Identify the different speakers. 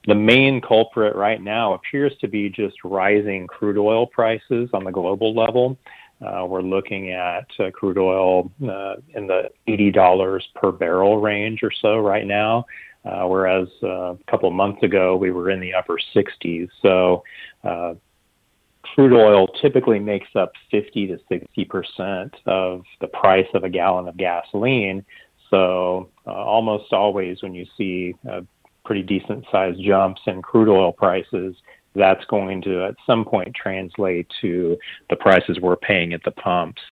Speaker 1: The main culprit right now appears to be just rising crude oil prices on the global level. We're looking at crude oil in the $80 per barrel range or so right now, whereas a couple of months ago we were in the upper 60s. So crude oil typically makes up 50 to 60% of the price of a gallon of gasoline. So almost always when you see pretty decent sized jumps in crude oil prices, that's going to at some point translate to the prices we're paying at the pumps.